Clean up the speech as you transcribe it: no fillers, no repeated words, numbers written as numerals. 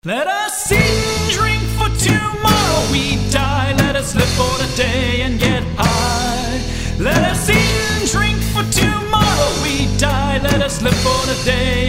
Let us eat and drink, for tomorrow we die. Let us live for the day and get high. Let us eat and drink, for tomorrow we die. Let us live for the day